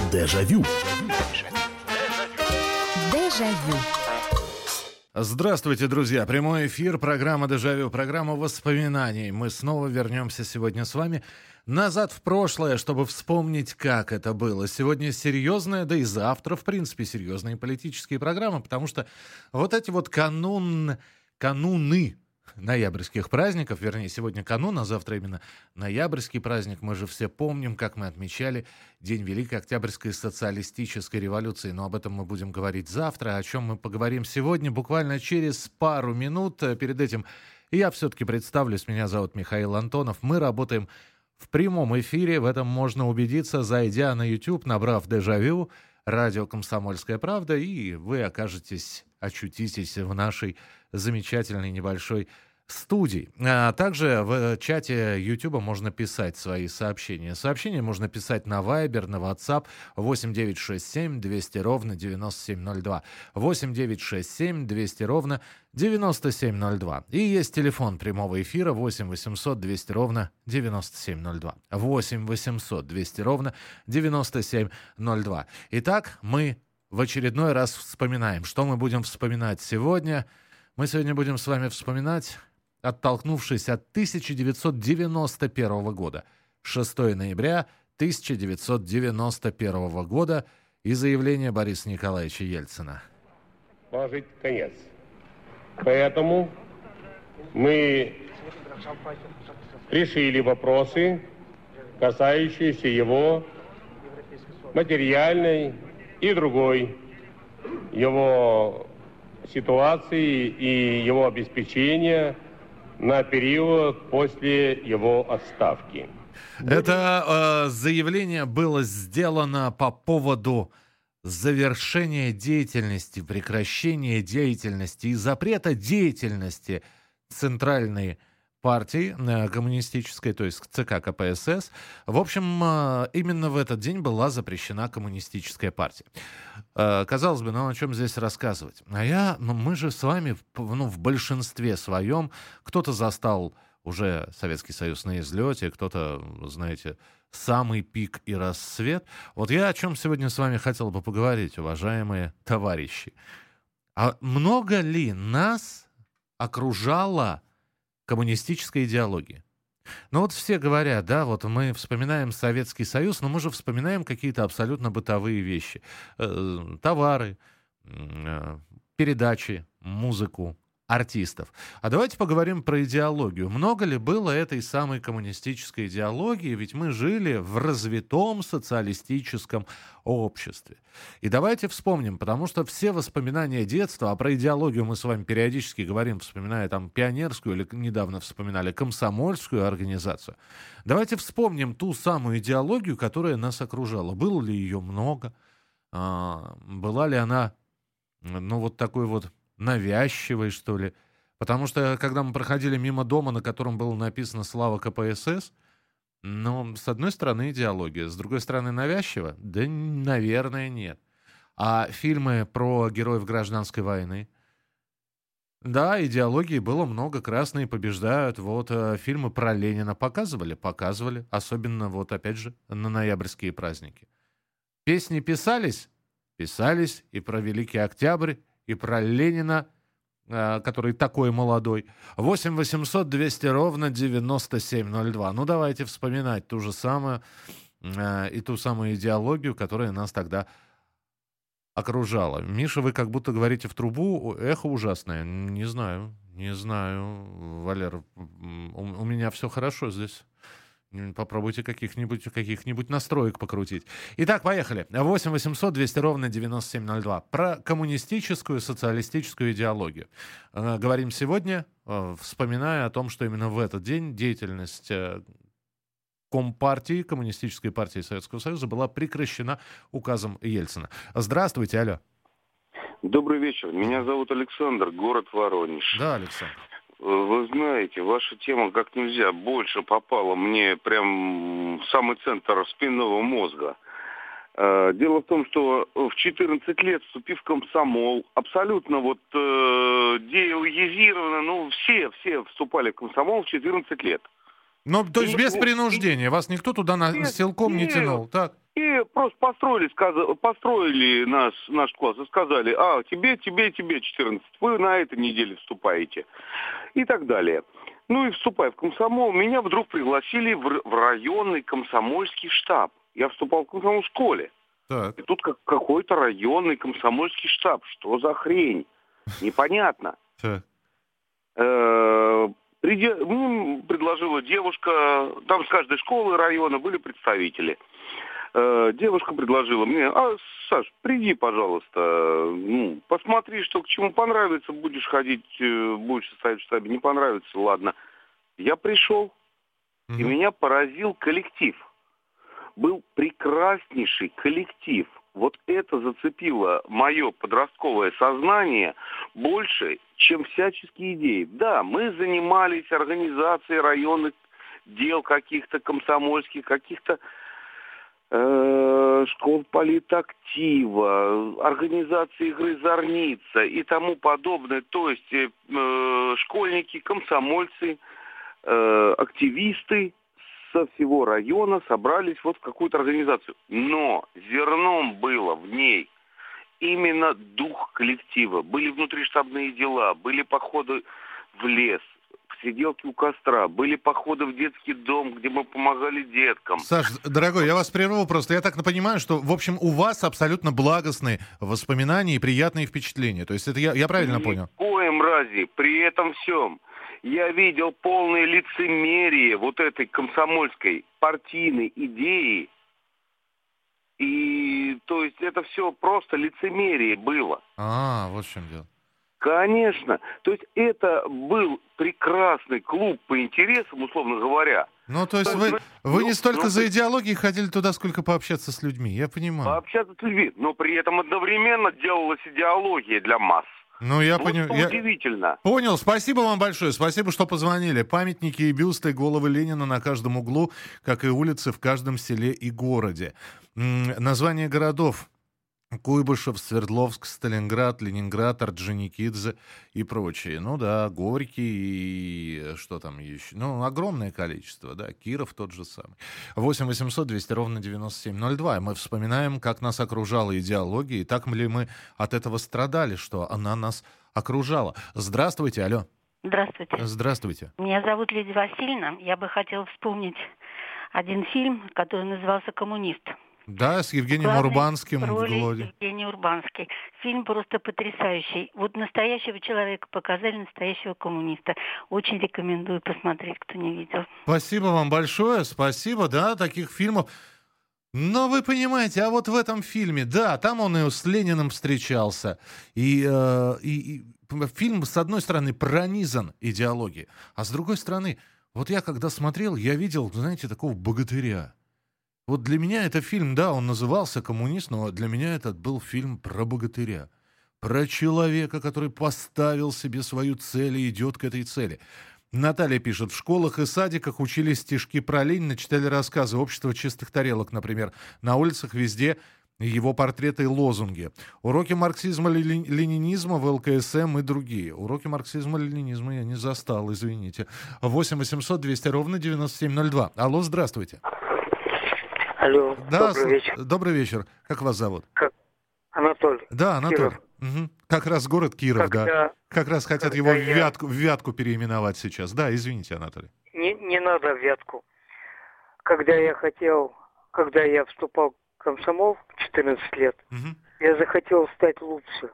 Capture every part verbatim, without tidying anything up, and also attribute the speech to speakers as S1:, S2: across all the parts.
S1: Дежавю.
S2: Дежавю.
S3: Здравствуйте, друзья! Прямой эфир, программа «Дежавю», программа воспоминаний. Мы снова вернемся сегодня с вами назад в прошлое, чтобы вспомнить, как это было. Сегодня серьезная, да и завтра, в принципе, серьезные политические программы, потому что вот эти вот канун, кануны ноябрьских праздников, вернее, сегодня канун, а завтра именно ноябрьский праздник. Мы же все помним, как мы отмечали День Великой Октябрьской социалистической революции. Но об этом мы будем говорить завтра. О чем мы поговорим сегодня, буквально через пару минут. Перед этим я все-таки представлюсь. Меня зовут Михаил Антонов. Мы работаем в прямом эфире. В этом можно убедиться, зайдя на YouTube, набрав «Дежавю», радио «Комсомольская правда», и вы окажетесь, очутитесь в нашей замечательной небольшой студии. А также в чате YouTube можно писать свои сообщения. Сообщения можно писать на Viber, на WhatsApp восемь девятьсот шестьдесят семь двести ровно девяносто семь ноль два. восемь девятьсот шестьдесят семь двести ровно девяносто семь ноль два. И есть телефон прямого эфира восемь восемьсот двести ровно девяносто семь ноль два. восемь восемьсот двести ровно девяносто семь ноль два. Итак, мы в очередной раз вспоминаем. Что мы будем вспоминать сегодня? Мы сегодня будем с вами вспоминать, оттолкнувшись от тысяча девятьсот девяносто первого года, шестого ноября тысяча девятьсот девяносто первого года, и заявление Бориса Николаевича Ельцина.
S4: Положить конец. Поэтому мы решили вопросы, касающиеся его материальной и другой, его ситуации и его обеспечения на период после его отставки.
S3: Это э, заявление было сделано по поводу завершения деятельности, прекращения деятельности и запрета деятельности Центральной партии э, коммунистической, то есть ЦК КПСС. В общем, э, именно в этот день была запрещена коммунистическая партия. Э, казалось бы, ну о чем здесь рассказывать? А я, ну, мы же с вами ну, в большинстве своем, кто-то застал уже Советский Союз на излете, кто-то, знаете, самый пик и рассвет. Вот я о чем сегодня с вами хотел бы поговорить, уважаемые товарищи. А много ли нас окружало коммунистическая идеология? Ну вот все говорят, да, вот мы вспоминаем Советский Союз, но мы же вспоминаем какие-то абсолютно бытовые вещи. Э, товары, э, передачи, музыку, артистов. А давайте поговорим про идеологию. Много ли было этой самой коммунистической идеологии? Ведь мы жили в развитом социалистическом обществе. И давайте вспомним, потому что все воспоминания детства, а про идеологию мы с вами периодически говорим, вспоминая там пионерскую или недавно вспоминали комсомольскую организацию. Давайте вспомним ту самую идеологию, которая нас окружала. Было ли ее много? А, была ли она, ну, вот такой вот навязчивой, что ли? Потому что, когда мы проходили мимо дома, на котором было написано «Слава КПСС», ну, с одной стороны, идеология, с другой стороны, навязчиво? Да, наверное, нет. А фильмы про героев гражданской войны? Да, идеологии было много, красные побеждают. Вот э, фильмы про Ленина показывали? Показывали. Особенно, вот опять же, на ноябрьские праздники. Песни писались? Писались и про Великий Октябрь, и про Ленина, э, который такой молодой. восемь восемьсот двести ровно девяносто семь ноль два. Ну, давайте вспоминать ту же самую э, и ту самую идеологию, которая нас тогда окружала. Миша, вы как будто говорите в трубу. Эхо ужасное. Не знаю, не знаю, Валер. У, у меня все хорошо здесь. Попробуйте каких-нибудь, каких-нибудь настроек покрутить. Итак, поехали. восемь восемьсот двести ровно девяносто семь ноль два. Про коммунистическую, социалистическую идеологию. Э, говорим сегодня, э, вспоминая о том, что именно в этот день деятельность э, Компартии, Коммунистической партии Советского Союза была прекращена указом Ельцина. Здравствуйте, алло.
S5: Добрый вечер. Меня зовут Александр, город Воронеж.
S3: Да, Александр.
S5: Вы знаете, ваша тема как нельзя больше попала мне прям в самый центр спинного мозга. Дело в том, что в четырнадцать лет, вступив в комсомол, абсолютно вот э, деуизировано, ну все, все вступали в комсомол в четырнадцать лет.
S3: Ну, то есть без принуждения, вас никто туда на...
S5: Нет,
S3: силком не
S5: нет.
S3: тянул, так?
S5: И просто построили, сказ- построили наш, наш класс и сказали, а, тебе, тебе, тебе четырнадцать, вы на этой неделе вступаете. И так далее. Ну и вступая в комсомол, меня вдруг пригласили в, в районный комсомольский штаб. Я вступал в комсомол в школе.
S3: Так.
S5: И тут как, какой-то районный комсомольский штаб. Что за хрень? Непонятно.
S3: Так.
S5: Приди... Мне предложила девушка, там с каждой школы района были представители. Девушка предложила мне, а, Саш, приди, пожалуйста, ну, посмотри, что к чему понравится, будешь ходить, будешь состоять в штабе, не понравится, ладно. Я пришел, mm-hmm. и меня поразил коллектив. Был прекраснейший коллектив. Вот это зацепило мое подростковое сознание больше, чем всяческие идеи. Да, мы занимались организацией районных дел каких-то комсомольских, каких-то э, школ политактива, организации игры «Зорница» и тому подобное. То есть э, школьники, комсомольцы, э, активисты со всего района собрались вот в какую-то организацию. Но зерном было в ней именно дух коллектива. Были внутриштабные дела, были походы в лес, посиделки у костра, были походы в детский дом, где мы помогали деткам.
S3: Саш, дорогой, я вас прерву просто. Я так понимаю, что, в общем, у вас абсолютно благостные воспоминания и приятные впечатления. То есть это я, я правильно
S5: Ни
S3: понял?
S5: Ни в коем разе. При этом всем я видел полное лицемерие вот этой комсомольской партийной идеи. И, то есть, это все просто лицемерие было.
S3: А, вот в чем дело.
S5: Конечно. То есть, это был прекрасный клуб по интересам, условно говоря.
S3: Ну, то есть, вы, вы не столько ну, за идеологией ходили туда, сколько пообщаться с людьми, я понимаю.
S5: Пообщаться с людьми, но при этом одновременно делалась идеология для масс.
S3: Ну, я
S5: вот
S3: понял.
S5: Я... Удивительно.
S3: Понял. Спасибо вам большое. Спасибо, что позвонили. Памятники и бюсты головы Ленина на каждом углу, как и улицы в каждом селе и городе. М-м, названия городов. Куйбышев, Свердловск, Сталинград, Ленинград, Орджоникидзе и прочие. Ну да, Горький и что там еще? Ну, огромное количество, да. Киров тот же самый. восемь восемьсот двести ровно девяносто семь ноль два. Мы вспоминаем, как нас окружала идеология, и так ли мы от этого страдали, что она нас окружала. Здравствуйте, алло.
S1: Здравствуйте.
S3: Здравствуйте.
S1: Меня зовут Лидия Васильевна. Я бы хотела вспомнить один фильм, который назывался «Коммунист».
S3: Да, с Евгением
S1: Главной
S3: Урбанским в
S1: роли
S3: главе.
S1: Евгений Урбанский. Фильм просто потрясающий. Вот настоящего человека показали, настоящего коммуниста. Очень рекомендую посмотреть, кто не видел.
S3: Спасибо вам большое, спасибо, да, таких фильмов. Но вы понимаете, а вот в этом фильме, да, там он и с Лениным встречался. И, э, и, и фильм, с одной стороны, пронизан идеологией, а с другой стороны, вот я когда смотрел, я видел, знаете, такого богатыря. Вот для меня это фильм, да, он назывался «Коммунист», но для меня это был фильм про богатыря. Про человека, который поставил себе свою цель и идет к этой цели. Наталья пишет, в школах и садиках учили стишки про Ленина, читали рассказы «Общество чистых тарелок», например. На улицах везде его портреты и лозунги. Уроки марксизма-ленинизма в эл ка эс эм и другие. Уроки марксизма-ленинизма я не застал, извините. восемь восемьсот двести ровно девяносто семь ноль два. Алло, здравствуйте.
S2: Алло,
S3: да,
S2: добрый вечер.
S3: Добрый вечер. Как вас зовут?
S2: Как? Анатолий.
S3: Да, Анатолий. Угу. Как раз город Киров,
S2: когда,
S3: да. Как раз хотят его
S2: я...
S3: в, Вятку, в Вятку переименовать сейчас. Да, извините, Анатолий.
S2: Не, не надо в Вятку. Когда я хотел, когда я вступал в комсомол в четырнадцать лет, угу. я захотел стать лучше.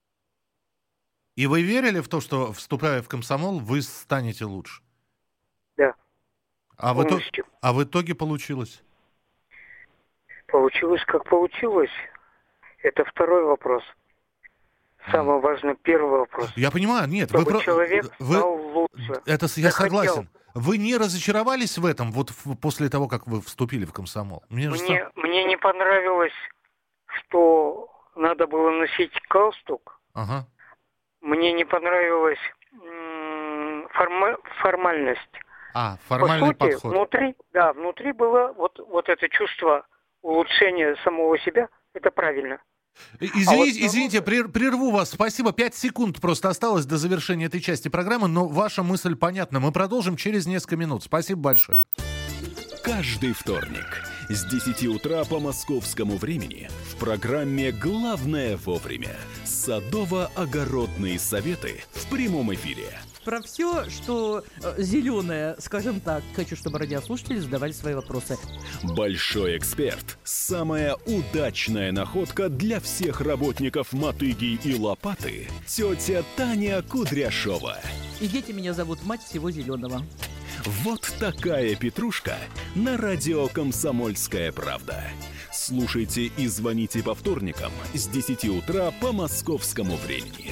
S3: И вы верили в то, что, вступая в комсомол, вы станете лучше?
S2: Да.
S3: А в, итог... а в итоге получилось?
S2: Получилось, как получилось. Это второй вопрос. Самый важный первый вопрос.
S3: Я понимаю, нет.
S2: Чтобы
S3: вы
S2: человек
S3: вы...
S2: стал лучше.
S3: Это я
S2: Захотел.
S3: согласен. Вы не разочаровались в этом вот после того, как вы вступили в комсомол?
S2: Мне, мне, мне не понравилось, что надо было носить галстук.
S3: Ага.
S2: Мне не понравилась м- форма- формальность.
S3: А, формальный
S2: По сути,
S3: подход.
S2: Внутри, да, внутри было вот, вот это чувство улучшения самого себя. Это правильно.
S3: Извините, а вот, извините, прерву вас. Спасибо. Пять секунд просто осталось до завершения этой части программы, но ваша мысль понятна. Мы продолжим через несколько минут. Спасибо большое.
S6: Каждый вторник С десяти утра по московскому времени в программе «Главное вовремя» садово-огородные советы в прямом эфире.
S7: Про все, что э, зеленое, скажем так. Хочу, чтобы радиослушатели задавали свои вопросы.
S6: Большой эксперт. Самая удачная находка для всех работников мотыги и лопаты. Тетя Таня Кудряшова.
S7: И дети меня зовут мать всего зеленого.
S6: Вот такая петрушка на радио «Комсомольская правда». Слушайте и звоните по вторникам с десяти утра по московскому времени.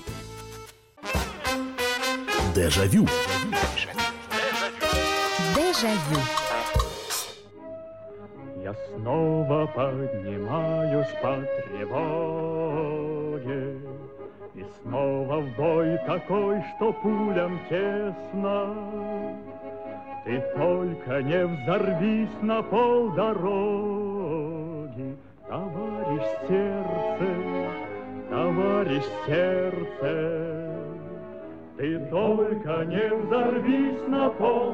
S6: Дежавю.
S8: Дежавю.
S9: Я снова поднимаюсь по тревоге, и снова в бой такой, что пулям тесно. Ты только не взорвись на полдороги, товарищ сердце, товарищ сердце. Ты только не взорвись на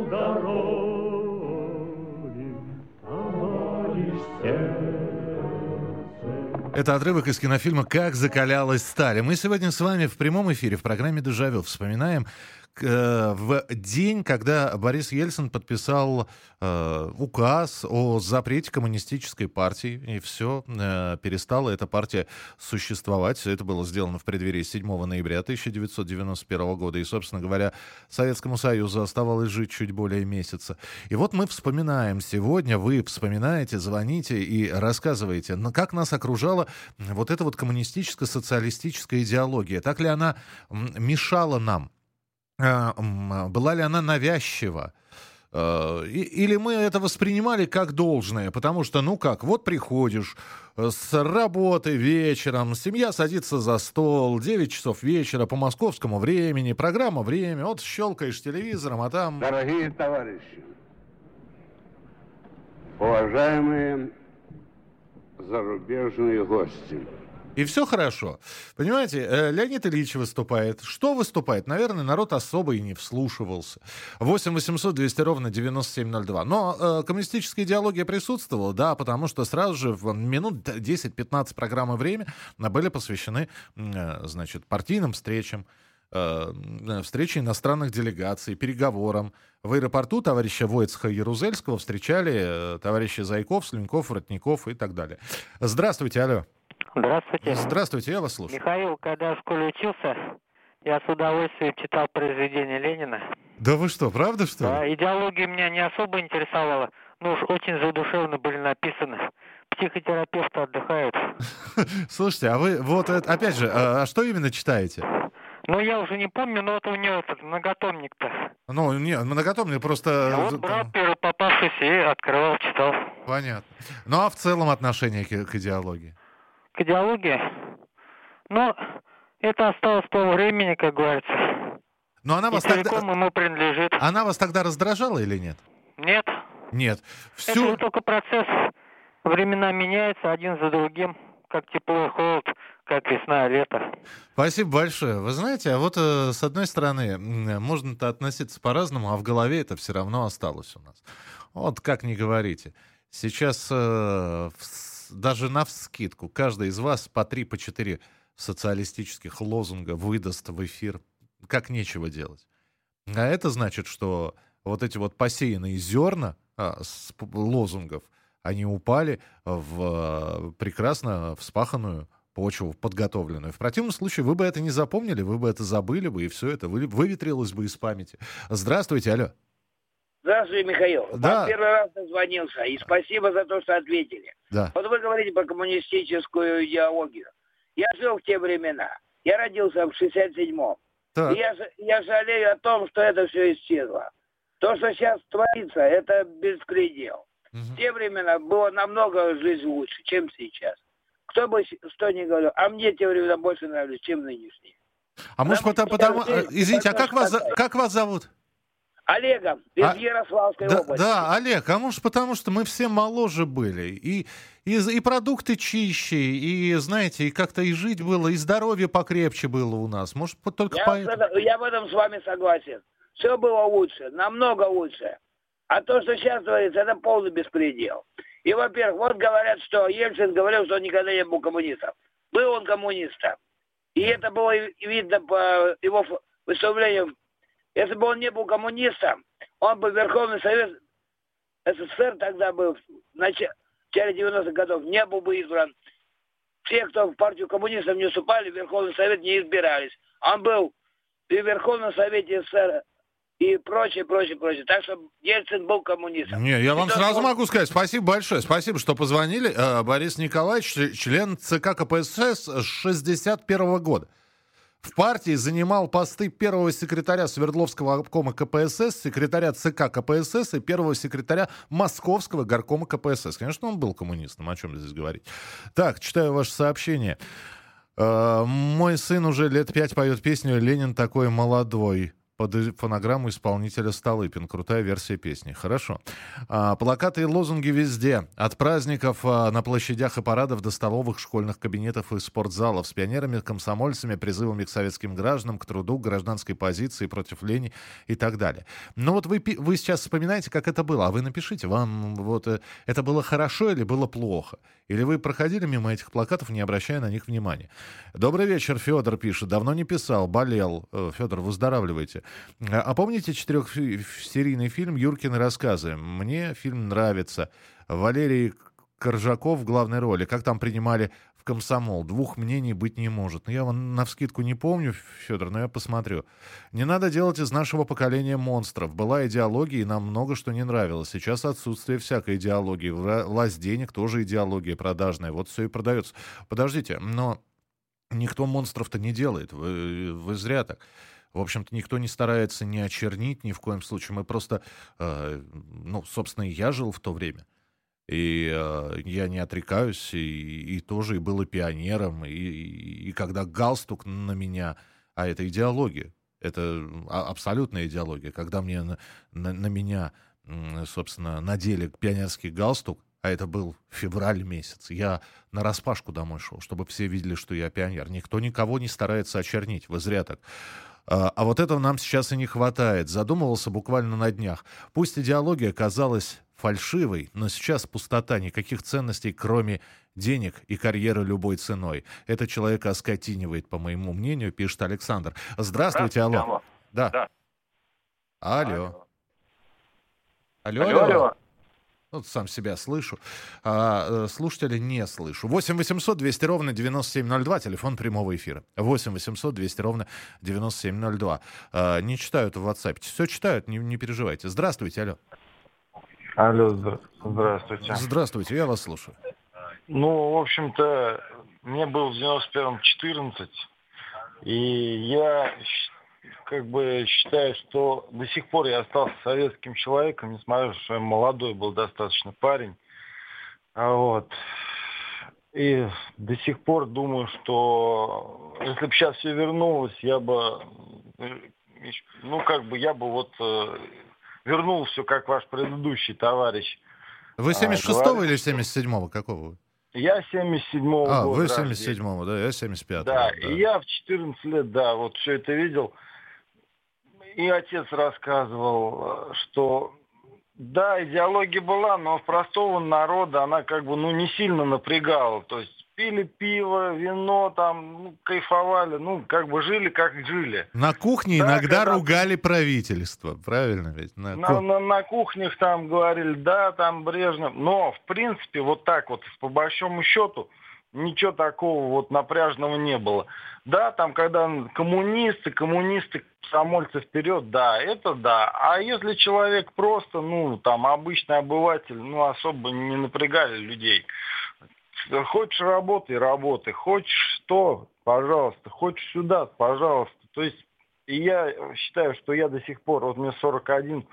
S9: полдороги, товарищ сердце.
S3: Это отрывок из кинофильма «Как закалялась сталь». Мы сегодня с вами в прямом эфире в программе «Дежавю» вспоминаем в день, когда Борис Ельцин подписал э, указ о запрете коммунистической партии, и все, э, перестала эта партия существовать. Это было сделано в преддверии седьмого ноября тысяча девятьсот девяносто первого года, и, собственно говоря, Советскому Союзу оставалось жить чуть более месяца. И вот мы вспоминаем сегодня, вы вспоминаете, звоните и рассказываете, как нас окружала вот эта вот коммунистическо-социалистическая идеология. Так ли она мешала нам? Была ли она навязчива? Или мы это воспринимали как должное? Потому что, ну как, вот приходишь с работы вечером, семья садится за стол, девять часов вечера по московскому времени, программа «Время», вот щелкаешь телевизором, а там...
S10: Дорогие товарищи, уважаемые зарубежные гости,
S3: и все хорошо. Понимаете, Леонид Ильич выступает. Что выступает? Наверное, народ особо и не вслушивался. восемь восемьсот двести ровно девяносто семь ноль два. Но э, коммунистическая идеология присутствовала, да, потому что сразу же в минут десять-пятнадцать программы «Время» были посвящены, э, значит, партийным встречам, э, встрече иностранных делегаций, переговорам. В аэропорту товарища Войцеха-Ярузельского встречали э, товарищи Зайков, Слиньков, Воротников и так далее. Здравствуйте, алло.
S11: Здравствуйте.
S3: Здравствуйте, я вас слушаю.
S11: Михаил, когда я в школе учился, я с удовольствием читал произведения Ленина.
S3: Да вы что, правда, что ли?
S11: Да, идеология меня не особо интересовала, но уж очень задушевно были написаны. Психотерапевты отдыхают.
S3: Слушайте, а вы вот опять же, а что именно читаете?
S11: Ну, я уже не помню, но вот у него этот многотомник-то.
S3: Ну, не, многотомник просто...
S11: А вот брат первый попавшийся и открывал, читал.
S3: Понятно. Ну, а в целом отношение к, к идеологии?
S11: К идеологии? Ну, это осталось по времени, как говорится.
S3: Но она
S11: и
S3: вас
S11: целиком
S3: тогда...
S11: ему принадлежит.
S3: Она вас тогда раздражала или нет?
S11: Нет.
S3: Нет. Всю...
S11: Это же только процесс. Времена меняются один за другим, как тепло и холод, как весна и лето.
S3: Спасибо большое. Вы знаете, а вот э, с одной стороны, можно-то относиться по-разному, а в голове это все равно осталось у нас. Вот как ни говорите. Сейчас э, в... даже навскидку каждый из вас по три, по четыре социалистических лозунга выдаст в эфир, как нечего делать. А это значит, что вот эти вот посеянные зерна а, с лозунгов, они упали в прекрасно вспаханную почву, подготовленную. В противном случае вы бы это не запомнили, вы бы это забыли бы, и все это выветрилось бы из памяти. Здравствуйте, алло.
S12: Здравствуйте, Михаил.
S3: Да.
S12: Вам первый раз дозвонился, и спасибо за то, что ответили.
S3: Да.
S12: Вот вы говорите про коммунистическую идеологию. Я жил в те времена. Я родился в шестьдесят седьмом. И я, я жалею о том, что это все исчезло. То, что сейчас творится, это беспредел. Угу. В те времена было намного жизнь лучше, чем сейчас. Кто бы что ни говорил, а мне те времена больше нравились, чем нынешние.
S3: А может потому... потому извините, а как вас, как вас зовут?
S12: Олегом, из
S3: а,
S12: Ярославской
S3: да,
S12: области.
S3: Да, Олег, а может потому, что мы все моложе были, и, и, и продукты чище, и, знаете, и как-то и жить было, и здоровье покрепче было у нас. Может, только
S12: я,
S3: поэтому...
S12: это, я в этом с вами согласен. Все было лучше, намного лучше. А то, что сейчас творится, это полный беспредел. И, во-первых, вот говорят, что Ельцин говорил, что он никогда не был коммунистом. Был он коммунистом. И это было видно по его выступлениям. Если бы он не был коммунистом, он бы Верховный Совет СССР тогда был в начале девяностых годов, не был бы избран. Все, кто в партию коммунистов не вступали, в Верховный Совет не избирались. Он был и в Верховном Совете СССР, и прочее, прочее, прочее. Так что Ельцин был коммунистом.
S3: Не, я вам
S12: и
S3: сразу
S12: он...
S3: могу сказать, спасибо большое. Спасибо, что позвонили. Борис Николаевич, член ЦК КПСС с шестьдесят первого года. В партии занимал посты первого секретаря Свердловского обкома КПСС, секретаря ЦК КПСС и первого секретаря Московского горкома КПСС. Конечно, он был коммунистом, о чем здесь говорить. Так, читаю ваше сообщение. Мой сын уже лет пять поет песню «Ленин такой молодой». Под фонограмму исполнителя Столыпин. Крутая версия песни. Хорошо. А, плакаты и лозунги везде. От праздников а, на площадях и парадов до столовых, школьных кабинетов и спортзалов. С пионерами, комсомольцами, призывами к советским гражданам, к труду, к гражданской позиции, против лени и так далее. Но вот вы, вы сейчас вспоминаете, как это было. А вы напишите, вам вот это было хорошо или было плохо? Или вы проходили мимо этих плакатов, не обращая на них внимания? Добрый вечер, Федор пишет. Давно не писал, болел. Федор, выздоравливайте. А помните четырехсерийный фильм «Юркины рассказы»? Мне фильм нравится. Валерий Коржаков в главной роли. Как там принимали в комсомол? Двух мнений быть не может. Я вам навскидку не помню, Федор, но я посмотрю. Не надо делать из нашего поколения монстров. Была идеология, и нам много что не нравилось. Сейчас отсутствие всякой идеологии. Власть денег тоже идеология продажная. Вот все и продается. Подождите, но никто монстров-то не делает. Вы, вы зря так. В общем-то, никто не старается ни очернить, ни в коем случае. Мы просто, э, ну, собственно, и я жил в то время. И э, я не отрекаюсь, и, и тоже и был и пионером. И, и, и когда галстук на меня, а это идеология, это абсолютная идеология. Когда мне на, на, на меня, собственно, надели пионерский галстук, а это был февраль месяц, я нараспашку домой шел, чтобы все видели, что я пионер. Никто никого не старается очернить. Вы зря так. А вот этого нам сейчас и не хватает. Задумывался буквально на днях. Пусть идеология казалась фальшивой, но сейчас пустота, никаких ценностей, кроме денег и карьеры любой ценой. Это человека оскотинивает, по моему мнению, пишет Александр. Здравствуйте, алло. алло. Да. да. Алло. Алло, алло. алло. Вот сам себя слышу. А, слушателя не слышу. восемь восемьсот двести ровно девяносто семь ноль два, телефон прямого эфира. восемь восемьсот двести ровно девяносто семь ноль два. А, не читают в WhatsApp. Все читают, не, не переживайте. Здравствуйте, алло.
S8: Алло, здравствуйте.
S3: Здравствуйте, я вас слушаю.
S8: Ну, в общем-то, мне было в девяносто первом четырнадцать, и я как бы считаю, что до сих пор я остался советским человеком, несмотря на то, что я молодой был достаточно парень. А вот. И до сих пор думаю, что если бы сейчас все вернулось, я бы, ну, как бы, я бы вот вернул все, как ваш предыдущий товарищ.
S3: Вы семьдесят шестого а, или семьдесят седьмого? Какого вы?
S8: Я семьдесят седьмого
S3: а,
S8: года.
S3: А, вы семьдесят седьмого, да, я семьдесят пятого.
S8: Да,
S3: да,
S8: и я в четырнадцать лет, да, вот все это видел. И отец рассказывал, что да, идеология была, но простого народа она как бы, ну, не сильно напрягала. То есть пили пиво, вино, там, ну, кайфовали, ну, как бы жили, как жили.
S3: На кухне да, иногда когда... ругали правительство, правильно ведь?
S8: На, на, на, на кухнях там говорили, да, там Брежнев. Но, в принципе, вот так вот, по большому счету, ничего такого вот напряжного не было. Да, там, когда коммунисты, коммунисты, комсомольцы вперед, да, это да. А если человек просто, ну, там, обычный обыватель, ну, особо не напрягали людей. Хочешь работай, работай. Хочешь что, пожалуйста. Хочешь сюда, пожалуйста. То есть, и я считаю, что я до сих пор, вот мне сорок один,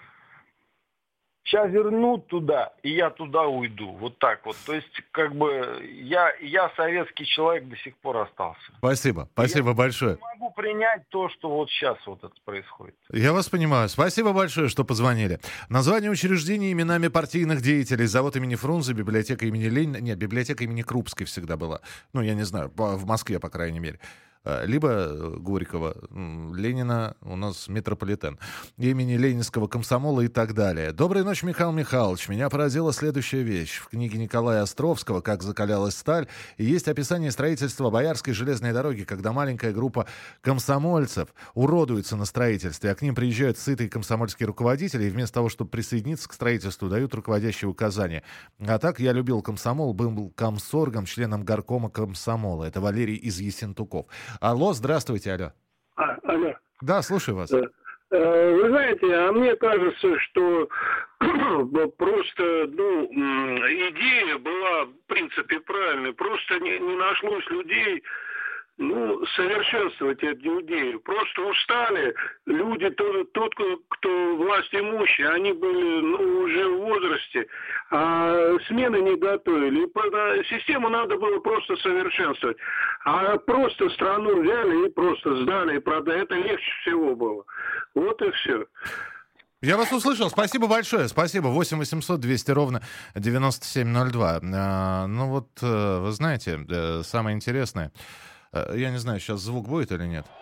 S8: сейчас вернут туда, и я туда уйду. Вот так вот. То есть, как бы, я, я советский человек до сих пор остался.
S3: Спасибо. Спасибо я большое.
S8: Я не могу принять то, что вот сейчас вот это происходит.
S3: Я вас понимаю. Спасибо большое, что позвонили. Название учреждений именами партийных деятелей. Завод имени Фрунзе, библиотека имени Ленина. Нет, библиотека имени Крупской всегда была. Ну, я не знаю, в Москве, по крайней мере. либо Горького, Ленина у нас метрополитен, имени Ленинского комсомола и так далее. Доброй ночи, Михаил Михайлович. Меня поразила следующая вещь. В книге Николая Островского «Как закалялась сталь» есть описание строительства Боярской железной дороги, когда маленькая группа комсомольцев уродуется на строительстве, а к ним приезжают сытые комсомольские руководители, и вместо того, чтобы присоединиться к строительству, дают руководящие указания. А так я любил комсомол, был комсоргом, членом горкома комсомола. Это Валерий из Ессентуков. Алло, здравствуйте, алло.
S13: А, алло.
S3: Да, слушаю вас.
S13: Вы знаете, а мне кажется, что просто, ну, идея была, в принципе, правильной. Просто не, не нашлось людей, ну, совершенствовать эту идею. Просто устали люди, тот, тот кто власть имущие, они были, ну, уже в возрасте, а смены не готовили. И систему надо было просто совершенствовать. А просто страну взяли и просто сдали и продали. Это легче всего было. Вот и все.
S3: Я вас услышал. Спасибо большое. Спасибо. восемь восемьсот двести ровно девяносто семь ноль два. А, ну вот, вы знаете, самое интересное... Я не знаю, сейчас звук будет или нет.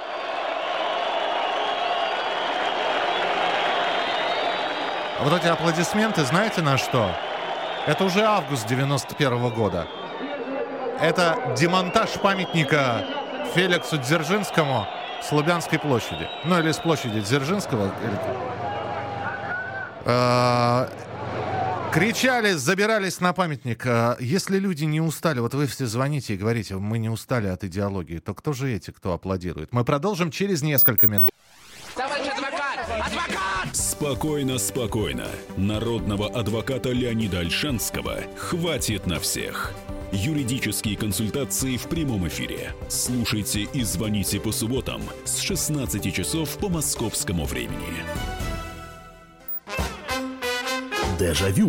S3: А вот эти аплодисменты, знаете на что? Это уже август девяносто первого года. Это демонтаж памятника Феликсу Дзержинскому с Лубянской площади. Ну, или с площади Дзержинского. Кричали, забирались на памятник. Если люди не устали, вот вы все звоните и говорите, мы не устали от идеологии, то кто же эти, кто аплодирует? Мы продолжим через несколько минут.
S14: Товарищ адвокат! Адвокат!
S6: Спокойно, спокойно. Народного адвоката Леонида Ольшанского хватит на всех. Юридические консультации в прямом эфире. Слушайте и звоните по субботам с шестнадцати часов по московскому времени. Дежавю.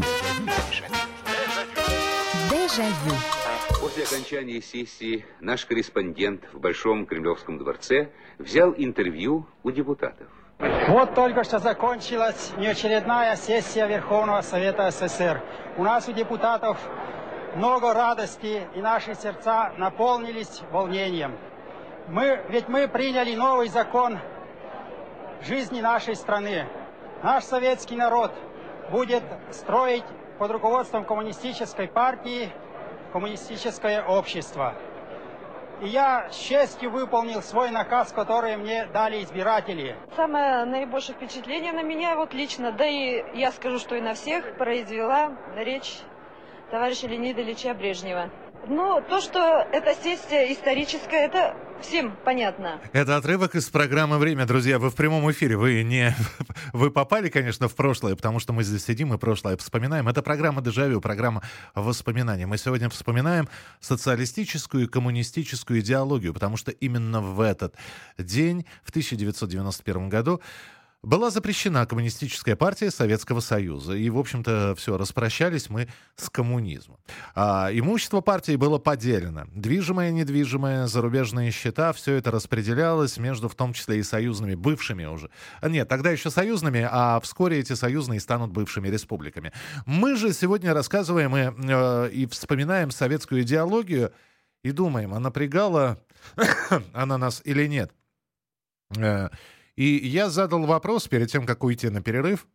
S15: Дежавю. После окончания сессии наш корреспондент в Большом Кремлевском дворце взял интервью у депутатов.
S16: Вот только что закончилась неочередная сессия Верховного Совета СССР. У нас, у депутатов, много радости, и наши сердца наполнились волнением. Мы, ведь мы приняли новый закон жизни нашей страны. Наш советский народ будет строить под руководством коммунистической партии коммунистическое общество. И я с честью выполнил свой наказ, который мне дали избиратели.
S17: Самое наибольшее впечатление на меня, вот лично, да и я скажу, что и на всех, произвела речь товарища Леонида Ильича Брежнева. Ну, то, что эта сессия историческая, это всем понятно.
S3: Это отрывок из программы «Время», друзья. Вы в прямом эфире. Вы не... Вы попали, конечно, в прошлое, потому что мы здесь сидим и прошлое вспоминаем. Это программа «Дежавю», программа воспоминаний. Мы сегодня вспоминаем социалистическую и коммунистическую идеологию, потому что именно в этот день, в тысяча девятьсот девяносто первом году, была запрещена коммунистическая партия Советского Союза. И, в общем-то, все, распрощались мы с коммунизмом. А, имущество партии было поделено. Движимое, недвижимое, зарубежные счета, все это распределялось между, в том числе, и союзными, бывшими уже. Нет, тогда еще союзными, а вскоре эти союзные станут бывшими республиками. Мы же сегодня рассказываем и, э, и вспоминаем советскую идеологию и думаем, а напрягала она нас или нет. Э, И я задал вопрос перед тем, как уйти на перерыв.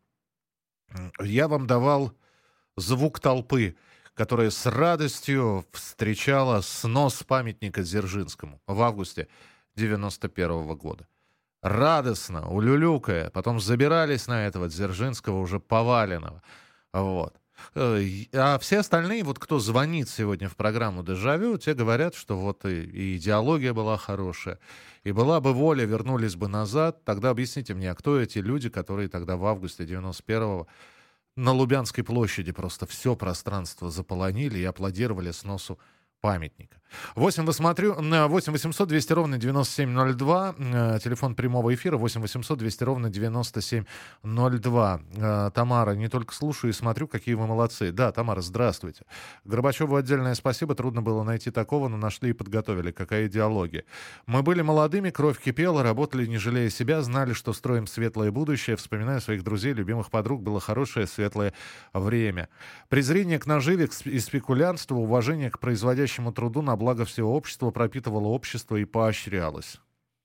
S3: Я вам давал звук толпы, которая с радостью встречала снос памятника Дзержинскому в августе девяносто первого года. Радостно, улюлюкая. Потом забирались на этого Дзержинского уже поваленного. Вот. А все остальные, вот кто звонит сегодня в программу «Дежавю», те говорят, что вот и, и идеология была хорошая, и была бы воля, вернулись бы назад. Тогда объясните мне, а кто эти люди, которые тогда в августе девяносто первого на Лубянской площади просто все пространство заполонили и аплодировали сносу памятника. восемь восемьсот двести ровно девяносто семь ноль два, телефон прямого эфира восемь восемьсот двести ровно девяносто семь ноль два. Тамара, не только слушаю и смотрю, какие вы молодцы. Да, Тамара, здравствуйте. Горбачеву отдельное спасибо, трудно было найти такого, но нашли и подготовили. Какая идеология. Мы были молодыми, кровь кипела, работали не жалея себя, знали, что строим светлое будущее, вспоминая своих друзей, любимых подруг, было хорошее светлое время. Презрение к наживе и спекулянству, уважение к производящим надлежащему труду на благо всего общества, пропитывало общество и поощрялось.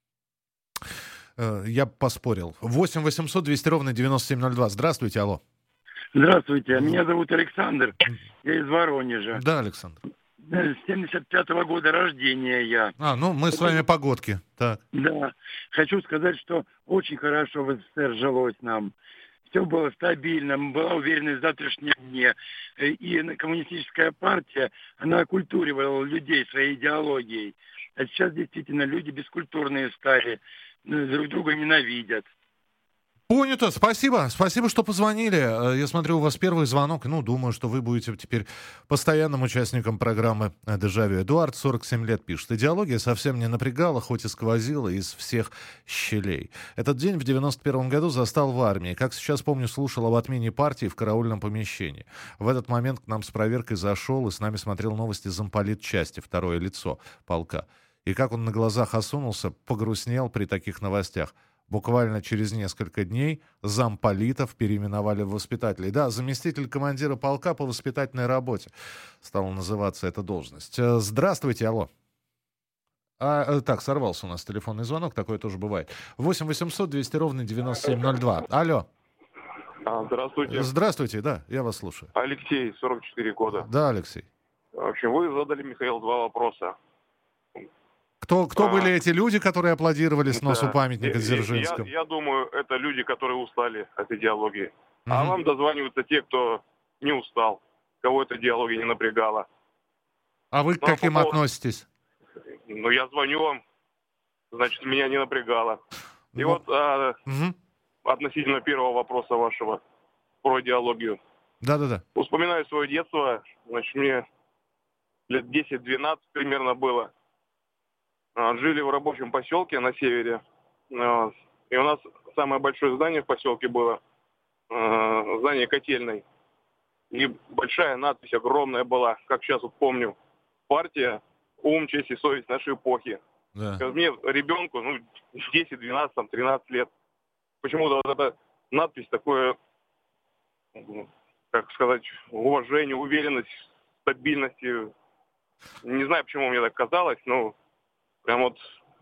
S3: Я поспорил. восемь восемьсот двести ровно девяносто семь ноль два. Здравствуйте, алло.
S18: Здравствуйте, меня зовут Александр, я из Воронежа.
S3: Да, Александр.
S18: С семьдесят пятого года рождения я.
S3: А, ну мы с вами погодки. Так.
S18: Да, хочу сказать, что очень хорошо в СССР жилось нам. Все было стабильно, была уверенность в завтрашнем дне. И коммунистическая партия, она оккультуривала людей своей идеологией. А сейчас действительно люди бескультурные стали, друг друга ненавидят.
S3: Понято, спасибо. Спасибо, что позвонили. Я смотрю, у вас первый звонок. Ну, думаю, что вы будете теперь постоянным участником программы «Дежавю». Эдуард, сорок семь лет, пишет. Идеология совсем не напрягала, хоть и сквозила из всех щелей. Этот день в девяносто первом году застал в армии. Как сейчас помню, слушал об отмене партии в караульном помещении. В этот момент к нам с проверкой зашел и с нами смотрел новости замполитчасти, второе лицо полка. И как он на глазах осунулся, погрустнел при таких новостях. Буквально через несколько дней замполитов переименовали в воспитателей. Да, заместитель командира полка по воспитательной работе стала называться эта должность. Здравствуйте, алло. А, так, сорвался у нас телефонный звонок, такое тоже бывает. восемь восемьсот двести ровно девяносто семь ноль два. Алло.
S19: А, здравствуйте.
S3: Здравствуйте, да, я вас слушаю.
S19: Алексей, сорок четыре года.
S3: Да, Алексей.
S19: В общем, вы задали, Михаил, два вопроса.
S3: Кто, кто а, были эти люди, которые аплодировали сносу
S19: да,
S3: памятника Дзержинскому?
S19: Я, я думаю, это люди, которые устали от идеологии.
S3: Угу.
S19: А вам дозваниваются те, кто не устал, кого эта идеология не напрягала.
S3: А вы к каким поводу... относитесь?
S19: Ну, я звоню вам, значит, меня не напрягало. И ну, вот а, угу. относительно первого вопроса вашего про идеологию.
S3: Да-да-да.
S19: Вспоминаю свое детство, значит, мне лет десять-двенадцать примерно было. Жили в рабочем поселке на севере. И у нас самое большое здание в поселке было. Здание котельной. И большая надпись, огромная была, как сейчас вот помню. Партия, ум, честь и совесть нашей эпохи.
S3: Да.
S19: Мне, ребенку, ну, десять, двенадцать, там, тринадцать лет. Почему-то вот эта надпись такое, как сказать, уважение, уверенность, стабильность. Не знаю, почему мне так казалось, но прям вот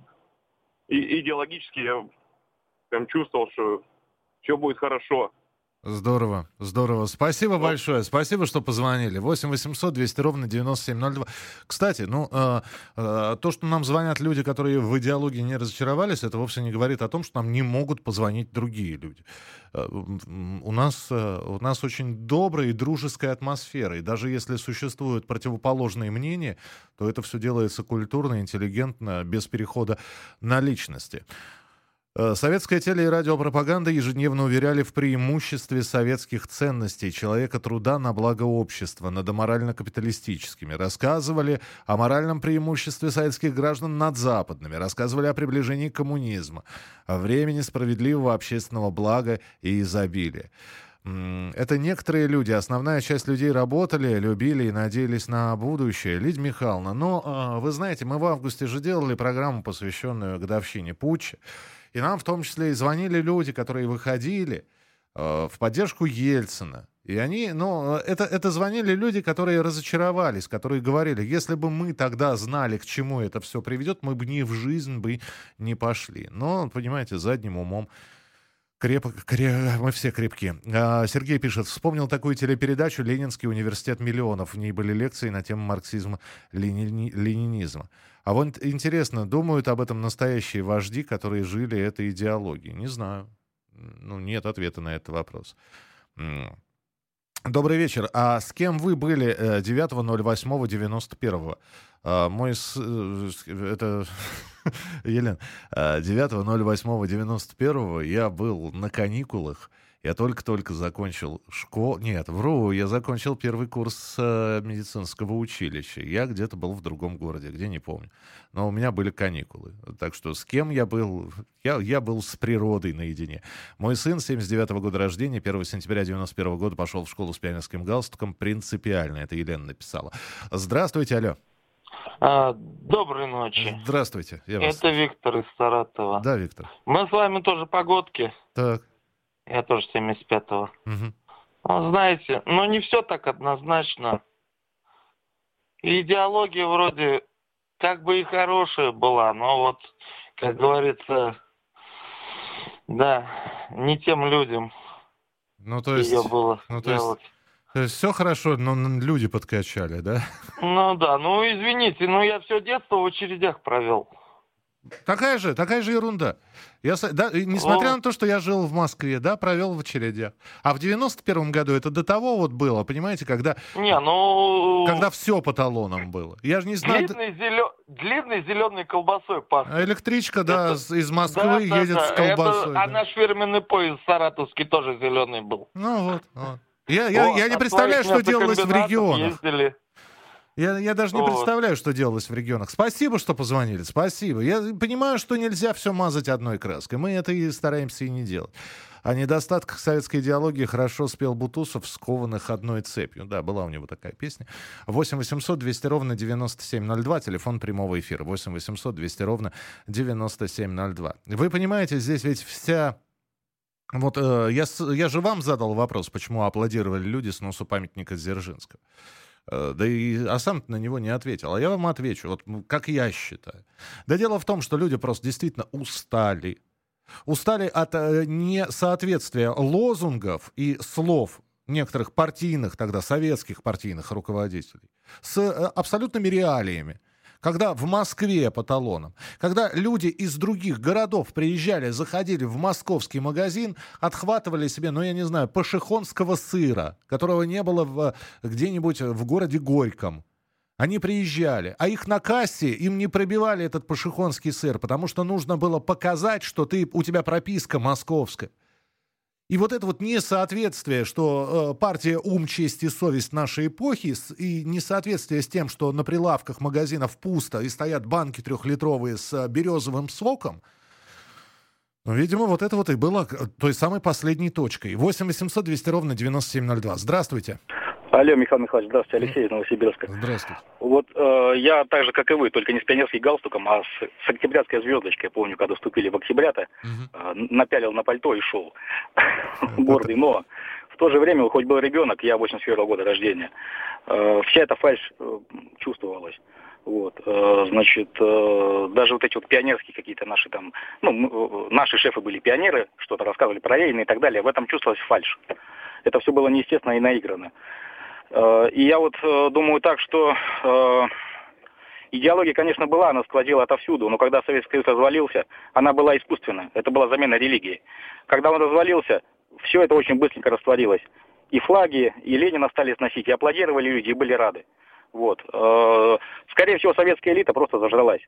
S19: и идеологически я прям чувствовал, что все будет хорошо.
S3: Здорово, здорово. Спасибо вот. большое. Спасибо, что позвонили. восемь восемьсот двести ровно девяносто семь ноль два. Кстати, ну, э, э, то, что нам звонят люди, которые в идеологии не разочаровались, это вовсе не говорит о том, что нам не могут позвонить другие люди. Э, у нас, э, у нас очень добрая и дружеская атмосфера. И даже если существуют противоположные мнения, то это все делается культурно, интеллигентно, без перехода на личности. Советская теле- и радиопропаганда ежедневно уверяли в преимуществе советских ценностей, человека труда на благо общества над аморально-капиталистическими. Рассказывали о моральном преимуществе советских граждан над западными. Рассказывали о приближении коммунизма, о времени справедливого общественного блага и изобилия. Это некоторые люди, основная часть людей работали, любили и надеялись на будущее. Лидия Михайловна, но вы знаете, мы в августе же делали программу, посвященную годовщине путча. И нам в том числе и звонили люди, которые выходили э, в поддержку Ельцина. И они, ну, это, это звонили люди, которые разочаровались, которые говорили, если бы мы тогда знали, к чему это все приведет, мы бы ни в жизнь бы не пошли. Но, понимаете, задним умом креп... креп... мы все крепки. А, Сергей пишет, вспомнил такую телепередачу «Ленинский университет миллионов». В ней были лекции на тему марксизма, лени... ленинизма. А вот интересно, думают об этом настоящие вожди, которые жили этой идеологией? Не знаю. Ну, нет ответа на этот вопрос. Добрый вечер. А с кем вы были девятого ноль восьмого девяносто первого? Мой... С... Это... Елена. девятого ноль восьмого девяносто первого я был на каникулах. Я только-только закончил школу. Нет, вру, я закончил первый курс э, медицинского училища. Я где-то был в другом городе, где не помню. Но у меня были каникулы. Так что с кем я был? Я, я был с природой наедине. Мой сын семьдесят девятого года рождения, первого сентября девяносто первого года пошел в школу с пионерским галстуком. Принципиально. Это Елена написала. Здравствуйте, алло.
S20: А, доброй ночи.
S3: Здравствуйте. Я вас...
S20: Это Виктор из Саратова.
S3: Да, Виктор.
S20: Мы с вами тоже погодки.
S3: Так.
S20: Я тоже семьдесят пятого.
S3: Угу.
S20: Ну, знаете, но не все так однозначно. идеология вроде как бы и хорошая была, но вот, как говорится, да, не тем людям
S3: ну, то есть,
S20: ее было
S3: ну, то
S20: делать.
S3: Есть, то есть все хорошо, но люди подкачали, да?
S20: Ну да, ну извините, но я все детство в очередях провел.
S3: Такая же, такая же ерунда. Я, да, несмотря О. на то, что я жил в Москве, да, провел в очередях. А в девяносто первом году это до того вот было, понимаете, когда...
S20: Не, ну...
S3: Когда все по талонам было. Я же не знаю...
S20: Длинной, зелё... Длинной зеленой колбасой пахнет.
S3: Электричка, да,
S20: это...
S3: из Москвы
S20: да,
S3: едет
S20: да,
S3: с колбасой.
S20: Это...
S3: Да.
S20: А наш фирменный поезд саратовский тоже зеленый был.
S3: Ну вот, вот. Я, я, вот, я не представляю, что делалось в регионах. Ездили. Я, я даже не вот. представляю, что делалось в регионах. Спасибо, что позвонили, спасибо. Я понимаю, что нельзя все мазать одной краской. Мы это и стараемся и не делать. О недостатках советской идеологии хорошо спел Бутусов, скованных одной цепью. Да, была у него такая песня. восемь восемьсот двести ровно девяносто семь ноль два, телефон прямого эфира. восемь восемьсот двести ровно девяносто семь ноль два. Вы понимаете, здесь ведь вся... Вот э, я, я же вам задал вопрос, почему аплодировали люди сносу памятника Дзержинского. Э, да и, а сам на него не ответил. А я вам отвечу, вот как я считаю. Да дело в том, что люди просто действительно устали. Устали от э, несоответствия лозунгов и слов некоторых партийных, тогда советских партийных руководителей с э, абсолютными реалиями. Когда в Москве по талонам, когда люди из других городов приезжали, заходили в московский магазин, отхватывали себе, ну, я не знаю, пашихонского сыра, которого не было в, где-нибудь в городе Горьком. Они приезжали, а их на кассе, им не пробивали этот пашихонский сыр, потому что нужно было показать, что ты, у тебя прописка московская. И вот это вот несоответствие, что э, партия «Ум, честь и совесть» нашей эпохи, с, и несоответствие с тем, что на прилавках магазинов пусто и стоят банки трехлитровые с э, березовым соком, ну, видимо, вот это вот и было той самой последней точкой. восемь восемьсот двести ровно девяносто семь ноль два. Здравствуйте.
S21: Алло, Михаил Михайлович, здравствуйте, Алексей из Новосибирска.
S3: Здравствуйте.
S21: Вот э, я так же, как и вы, только не с пионерским галстуком, а с, с октябрятской звездочкой, я помню, когда вступили в октября-то, угу. э, напялил на пальто и шел гордый. Но в то же время, хоть был ребенок, я восемьдесят первого года рождения, э, вся эта фальшь э, чувствовалась. Вот, э, значит, э, даже вот эти вот пионерские какие-то наши там, ну, наши шефы были пионеры, что-то рассказывали про Ленина и так далее, в этом чувствовалась фальшь. Это все было неестественно и наиграно. И я вот думаю так, что э, идеология, конечно, была, она сквозила отовсюду, но когда Советский Союз развалился, она была искусственна, это была замена религии. Когда он развалился, все это очень быстренько растворилось. И флаги, и Ленина стали сносить, и аплодировали люди, и были рады. Вот. Э, скорее всего, советская элита просто зажралась.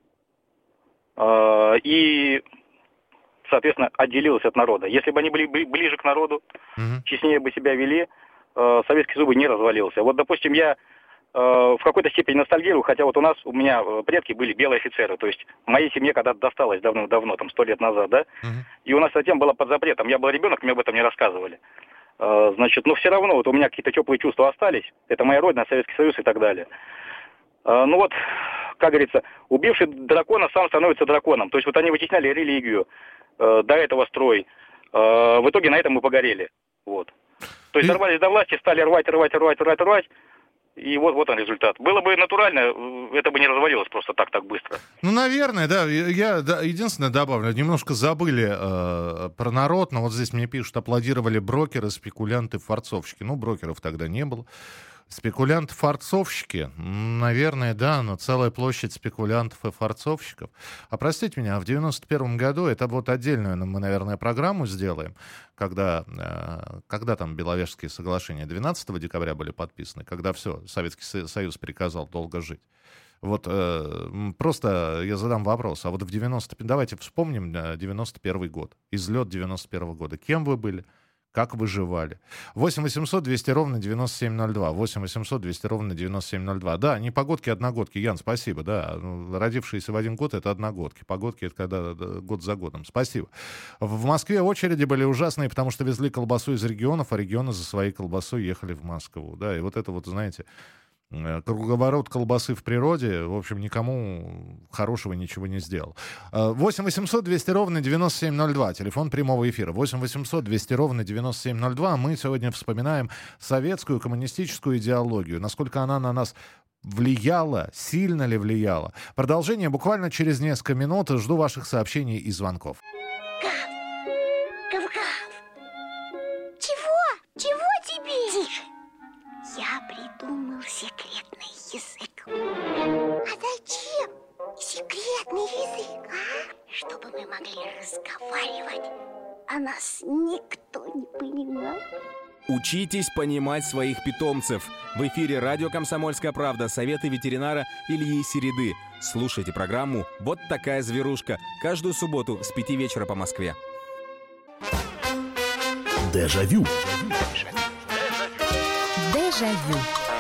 S21: Э, и, соответственно, отделилась от народа. Если бы они были ближе к народу, mm-hmm. честнее бы себя вели, Советский Союз не развалился. Вот, допустим, я э, в какой-то степени ностальгирую, хотя вот у нас, у меня предки были белые офицеры, то есть моей семье когда-то досталось давно-давно, там, сто лет назад, да, uh-huh. и у нас эта тема была под запретом. Я был ребенок, мне об этом не рассказывали. Э, значит, но все равно вот у меня какие-то теплые чувства остались. Это моя родина, Советский Союз и так далее. Э, ну вот, как говорится, убивший дракона сам становится драконом. То есть вот они вытесняли религию, э, до этого строй. Э, в итоге на этом мы погорели. Вот. То есть дорвались до власти, стали рвать, рвать, рвать, рвать, рвать. И вот, вот он результат. Было бы натурально, это бы не развалилось просто так, так быстро.
S3: Ну, наверное, да. Я да, единственное добавлю, немножко забыли э, про народ, но вот здесь мне пишут, аплодировали брокеры, спекулянты, форцовщики. Ну, брокеров тогда не было. Спекулянты-форцовщики, наверное, да, но целая площадь спекулянтов и форцовщиков. А простите меня, в девяносто первом году, это вот отдельную мы, наверное, программу сделаем, когда, когда там Беловежские соглашения двенадцатого декабря были подписаны, когда все, Советский Союз приказал долго жить. Вот э, просто я задам вопрос, а вот в девяносто... Давайте вспомним девяносто первый год, излет девяносто первого года. Кем вы были? Как выживали? восемь восемьсот двести ровно девяносто семь ноль два. восемь восемьсот двести ровно девяносто семь ноль два. Да, не погодки, одногодки. Ян, спасибо. Да, родившиеся в один год — это одногодки. Погодки — это когда год за годом. Спасибо. В Москве очереди были ужасные, потому что везли колбасу из регионов, а регионы за своей колбасой ехали в Москву. Да, и вот это вот, знаете, круговорот колбасы в природе, в общем, никому хорошего ничего не сделал. восемь восемьсот двести ровно девяносто семь ноль два. Телефон прямого эфира. восемь восемьсот двести ровно девяносто семь ноль два. Мы сегодня вспоминаем советскую коммунистическую идеологию. Насколько она на нас влияло, сильно ли влияло? Продолжение буквально через несколько минут. Жду ваших сообщений и звонков.
S4: Гав-гав! Чего? Чего тебе? Тише! Я придумал секретный язык. А зачем секретный язык, а? Чтобы мы могли разговаривать, а нас никто не понимал.
S22: Учитесь понимать своих питомцев. В эфире радио «Комсомольская правда». Советы ветеринара Ильи Середы. Слушайте программу «Вот такая зверушка» каждую субботу с пяти вечера по Москве.
S6: Дежавю.
S4: Дежавю.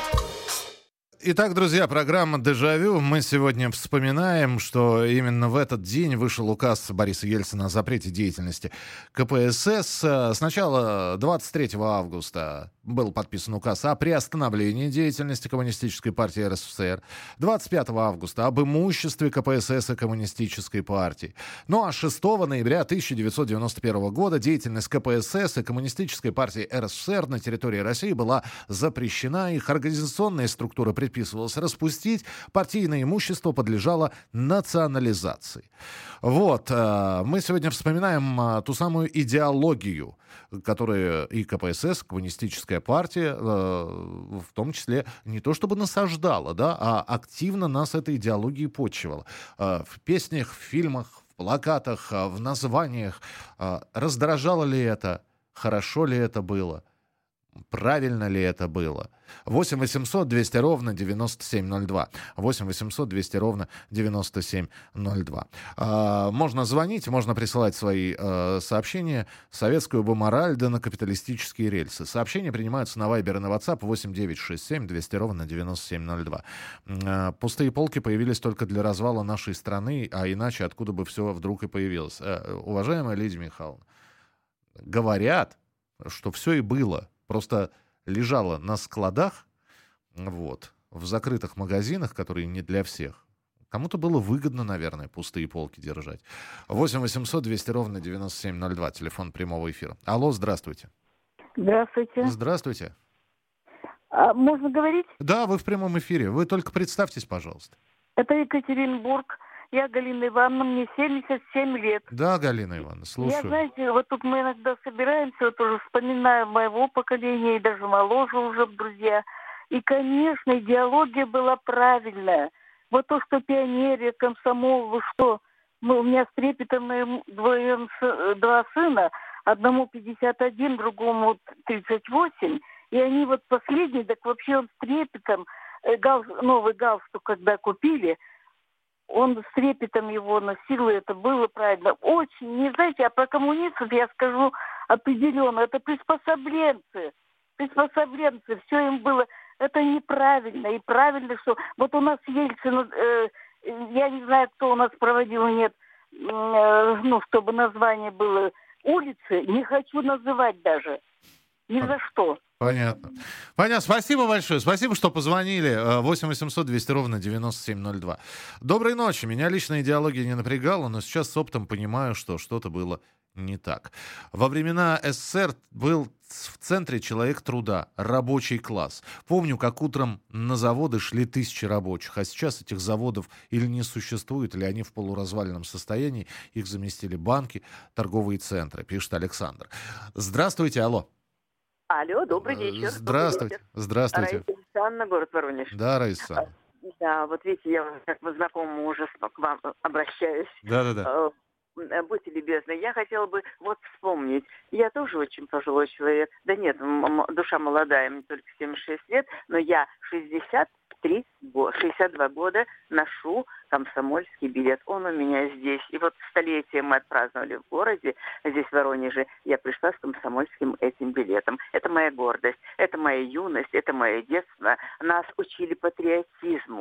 S3: Итак, друзья, программа «Дежавю». Мы сегодня вспоминаем, что именно в этот день вышел указ Бориса Ельцина о запрете деятельности ка пэ эс эс. Сначала двадцать третьего августа был подписан указ о приостановлении деятельности Коммунистической партии эр эс эс эр. двадцать пятого августа об имуществе ка пэ эс эс и Коммунистической партии. Ну а шестого ноября тысяча девятьсот девяносто первого года деятельность ка пэ эс эс и Коммунистической партии эр эс эс эр на территории России была запрещена. Их организационные структуры предписывались распустить, партийное имущество подлежало национализации. Вот, мы сегодня вспоминаем ту самую идеологию, которую и ка пэ эс эс, Коммунистическая партия, в том числе не то чтобы насаждала, да, а активно нас этой идеологией почивала. В песнях, в фильмах, в плакатах, в названиях. Раздражало ли это? Хорошо ли это было? Правильно ли это было? восемь восемьсот двести ровно девяносто семь ноль два. восемь восемьсот двести ровно девяносто семь ноль два. А, можно звонить, можно присылать свои а, сообщения. Советскую бы мораль, да на капиталистические рельсы. Сообщения принимаются на Вайбер и на WhatsApp восемь девятьсот шестьдесят семь двести ровно девяносто семь ноль два. А, пустые полки появились только для развала нашей страны, а иначе откуда бы все вдруг и появилось. А, уважаемая Лидия Михайловна, говорят, что все и было. Просто лежало на складах, вот, в закрытых магазинах, которые не для всех. Кому-то было выгодно, наверное, пустые полки держать. восемь восемьсот двести ровно девяносто семь ноль два, телефон прямого эфира. Алло, здравствуйте.
S23: Здравствуйте.
S3: Здравствуйте.
S23: А можно говорить?
S3: Да, вы в прямом эфире. Вы только представьтесь, пожалуйста.
S23: Это Екатеринбург. Я Галина Ивановна, мне семьдесят семь лет.
S3: Да, Галина Ивановна, слушаю.
S23: Я, знаете, вот тут мы иногда собираемся, вот уже вспоминаем моего поколения, и даже моложе уже друзья. И, конечно, идеология была правильная. Вот то, что пионерия, комсомол, вы что, мы, у меня с трепетом моим двоем, два сына, одному пятьдесят один, другому тридцать восемь, и они вот последний, так вообще он с трепетом, гал, новый галстук, когда купили, он с трепетом его носил, и это было правильно. Очень, не знаете, а про коммунистов я скажу определенно, это приспособленцы, приспособленцы, все им было, это неправильно, и правильно, что вот у нас Ельцин, э, я не знаю, кто у нас проводил, нет, э, ну, чтобы название было улицы, не хочу называть даже, ни за что.
S3: Понятно. Понятно. Спасибо большое. Спасибо, что позвонили. восемь восемьсот двести ровно девяносто семь ноль два. Доброй ночи. Меня лично идеология не напрягала, но сейчас с опытом понимаю, что что-то было не так. Во времена эс эс эс эр был в центре человек труда, рабочий класс. Помню, как утром на заводы шли тысячи рабочих, а сейчас этих заводов или не существует, или они в полуразваленном состоянии. Их заместили банки, торговые центры, пишет Александр. Здравствуйте, алло.
S24: Алло, добрый вечер.
S3: Здравствуйте.
S24: Добрый вечер.
S3: Здравствуйте.
S24: Раиса Александровна, город Воронеж.
S3: Да, Раиса Александровна.
S24: Да, вот видите, я как бы знакома уже к вам обращаюсь.
S3: Да-да-да.
S24: Будьте любезны, я хотела бы вот вспомнить. Я тоже очень пожилой человек. Да нет, душа молодая, мне только семьдесят шесть лет, но я шестьдесят три, шестьдесят два года ношу комсомольский билет. Он у меня здесь. И вот столетие мы отпраздновали в городе, здесь в Воронеже. Я пришла с комсомольским этим билетом. Это моя гордость, это моя юность, это мое детство. Нас учили патриотизму, нас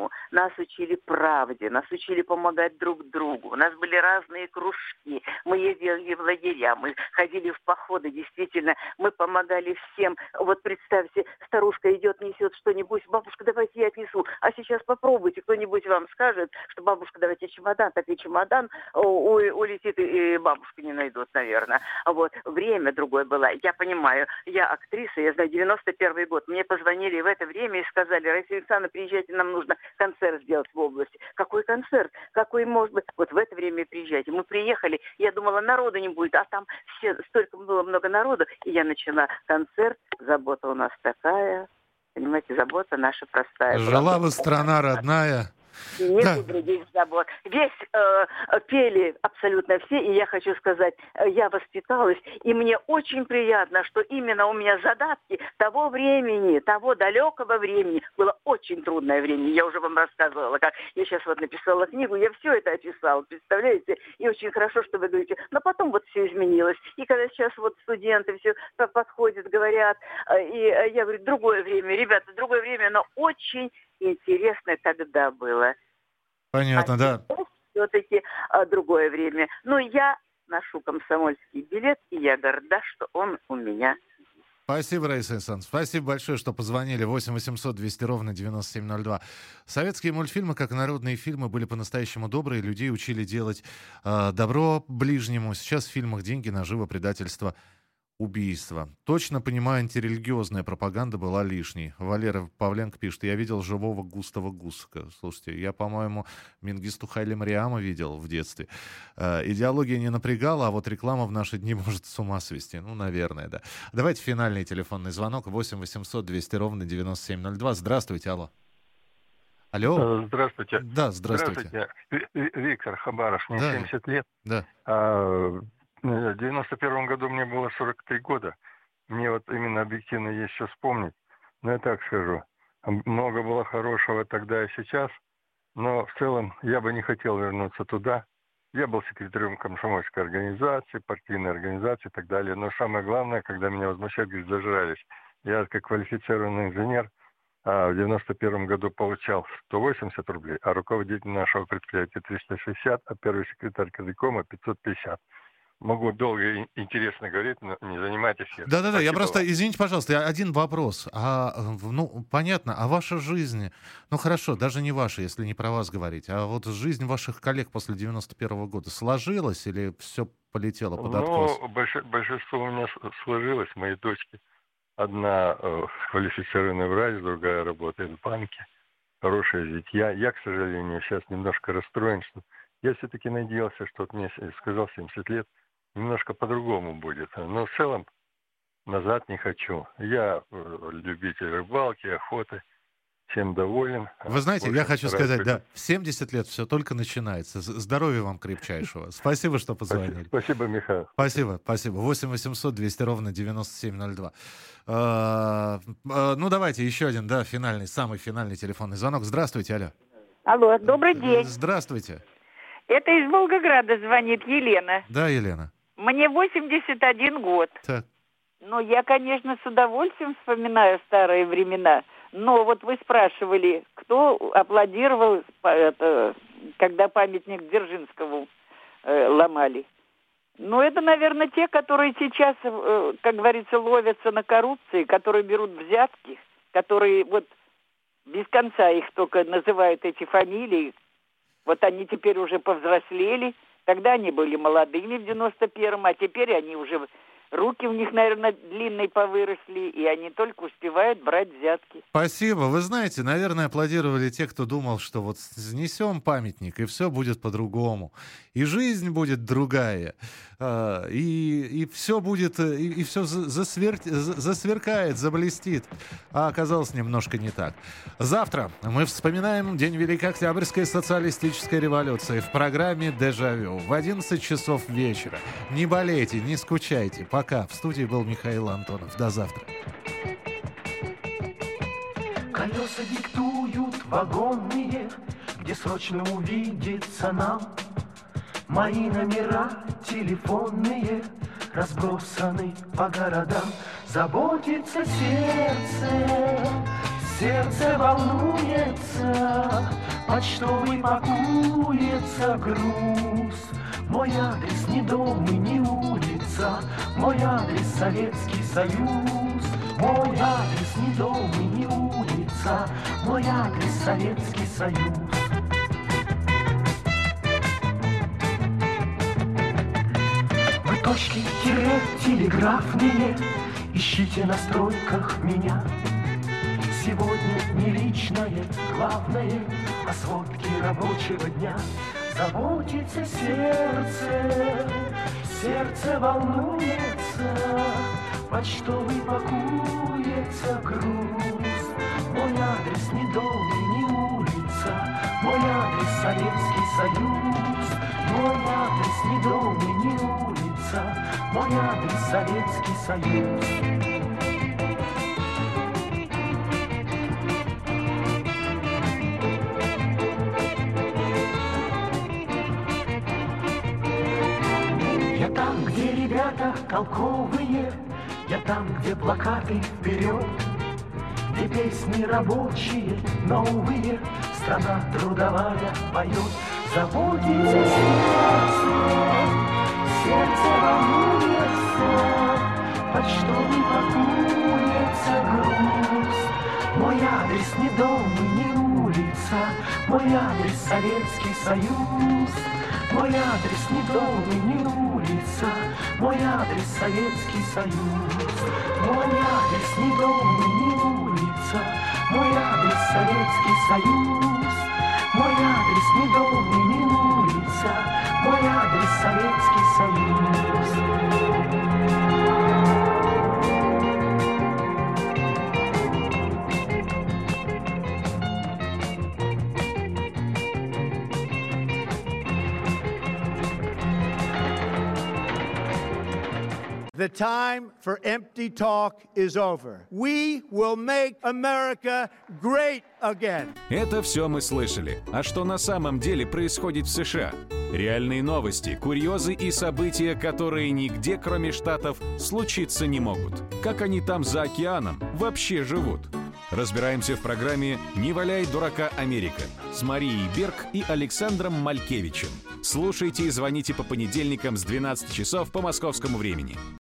S24: нас учили правде, нас учили помогать друг другу. У нас были разные кружки. Мы ездили в лагеря, мы ходили в походы. Действительно, мы помогали всем. Вот представьте, старушка идет, несет что-нибудь. Бабушка, давайте я отнесу. А сейчас попробуйте, кто-нибудь вам скажет, что бабушка, давайте чемодан. Так и чемодан у, улетит, и бабушку не найдут, наверное. Вот. Время другое было. Я понимаю, я актриса, я знаю, девяносто первый год. Мне позвонили в это время и сказали: Раиса Александровна, приезжайте, нам нужно концерт сделать в области. Какой концерт? Какой может быть? Вот в это время приезжайте. Мы приехали, я думала, народу не будет, а там все, столько было много народу, и я начала концерт. Забота у нас такая, понимаете, забота наша простая.
S3: Жила бы страна родная.
S24: И нет да. других забот. Весь э, пели абсолютно все, и я хочу сказать, я воспиталась, и мне очень приятно, что именно у меня задатки того времени, того далекого времени, было очень трудное время. Я уже вам рассказывала, как я сейчас вот написала книгу, я все это описала, представляете? И очень хорошо, что вы говорите. Но потом вот все изменилось. И когда сейчас вот студенты все подходят, говорят, и я говорю, другое время, ребята, другое время, но очень интересно тогда было.
S3: Понятно, а да.
S24: Все-таки а, другое время. Но я ношу комсомольский билет, и я горда, что он у меня.
S3: Спасибо, Раиса Александровна. Спасибо большое, что позвонили. восемь восемьсот двести ровно девяносто семь ноль два. Советские мультфильмы, как и народные фильмы, были по-настоящему добрые. Людей учили делать э, добро ближнему. Сейчас в фильмах деньги, наживо, предательство, убийство. Точно понимаю, антирелигиозная пропаганда была лишней. Валера Павленко пишет: я видел живого Густава Гусака. Слушайте, я, по-моему, Мингисту Хайли Мариама видел в детстве. Э, идеология не напрягала, а вот реклама в наши дни может с ума свести. Ну, наверное, да. Давайте финальный телефонный звонок. восемь восемьсот двести ровно девяносто семь ноль два. Здравствуйте, алло. Алло.
S1: Здравствуйте.
S3: Да, здравствуйте.
S1: Здравствуйте. Виктор Хабаров, мне да. семьдесят лет.
S3: Да.
S1: А, в девяносто первом году мне было сорок три года. Мне вот именно объективно есть что вспомнить. Но я так скажу. Много было хорошего тогда и сейчас. Но в целом я бы не хотел вернуться туда. Я был секретарем комсомольской организации, партийной организации и так далее. Но самое главное, когда меня возмущают, говорят, зажрались. Я как квалифицированный инженер а в девяносто первом году получал сто восемьдесят рублей, а руководитель нашего предприятия триста шестьдесят, а первый секретарь Казакома пятьсот пятьдесят. Могу долго и интересно говорить, но не занимайтесь.
S3: Да-да-да, я просто, извините, пожалуйста, один вопрос. А, ну, понятно, а ваша жизнь, ну хорошо, даже не ваша, если не про вас говорить, а вот жизнь ваших коллег после девяносто первого года сложилась или все полетело под откос?
S1: Ну, больш, большинство у меня сложилось, мои дочки. Одна э, квалифицированный врач, другая работает в банке. Хорошая зятья. Я, к сожалению, сейчас немножко расстроен, что я все-таки надеялся, что вот мне сказал семьдесят лет, немножко по-другому будет. Но в целом назад не хочу. Я любитель рыбалки, охоты. Всем доволен.
S3: Вы знаете, я хочу сказать, да, в семьдесят лет все только начинается. Здоровья вам крепчайшего. Спасибо, что позвонили.
S1: Спасибо, Михаил.
S3: Спасибо, спасибо. восемь восемьсот двести ровно девяносто семь ноль два. А, а, ну, давайте еще один, да, финальный, самый финальный телефонный звонок. Здравствуйте, алло.
S2: Алло, добрый день.
S3: Здравствуйте.
S2: Это из Волгограда звонит Елена.
S3: Да, Елена.
S2: Мне восемьдесят один год.
S3: Так.
S2: Ну, я, конечно, с удовольствием вспоминаю старые времена. Но вот вы спрашивали, кто аплодировал, это, когда памятник Дзержинскому э, ломали. Ну, это, наверное, те, которые сейчас, э, как говорится, ловятся на коррупции, которые берут взятки, которые вот без конца их только называют эти фамилии. Вот они теперь уже повзрослели. Тогда они были молодыми в девяносто первом, а теперь они уже... Руки у них, наверное, длинные повыросли, и они только успевают брать взятки.
S3: Спасибо. Вы знаете, наверное, аплодировали те, кто думал, что вот снесем памятник, и все будет по-другому. И жизнь будет другая. И, и все будет, и, и все засвер... засверкает, заблестит. А оказалось немножко не так. Завтра мы вспоминаем День Великой Октябрьской социалистической революции в программе «Дежавю» в одиннадцать часов вечера. Не болейте, не скучайте. Пока. В студии был Михаил Антонов. До завтра.
S5: Колеса диктуют вагонные, где срочно увидеться нам. Мои номера телефонные разбросаны по городам. Заботится сердце, сердце волнуется. почтовый пакуется груз. Мой адрес не дом и не улица, мой адрес Советский Союз. Мой адрес не дом и не улица, мой адрес Советский Союз. Вы точки тире телеграфные ищите на стройках меня. Сегодня не личное, главное о сводке рабочего дня. Заботится сердце, сердце волнуется, почтовый пакуется груз. Мой адрес не дом и не улица, мой адрес Советский Союз. Мой адрес не дом и не улица, мой адрес Советский Союз. Я там, где ребята толковые, я там, где плакаты вперед, где песни рабочие, новые, страна трудовая поет. Заботится сердце, сердце волнуется, почтовый пакуется груз. Мой адрес не дом и не улица, мой адрес Советский Союз. Мой адрес не дом и не улица, мой адрес Советский Союз. Мой адрес не дом и не улица, мой адрес Советский Союз. Мой адрес не дом и не улица, мой адрес Советский Союз.
S7: The time for empty talk is over. We will make America great again.
S22: Это все мы слышали. А что на самом деле происходит в США? Реальные новости, курьезы и события, которые нигде, кроме Штатов, случиться не могут. Как они там за океаном вообще живут? Разбираемся в программе «Не валяй дурака, Америка» с Марией Берг и Александром Малькевичем. Слушайте и звоните по понедельникам с двенадцати часов по московскому времени.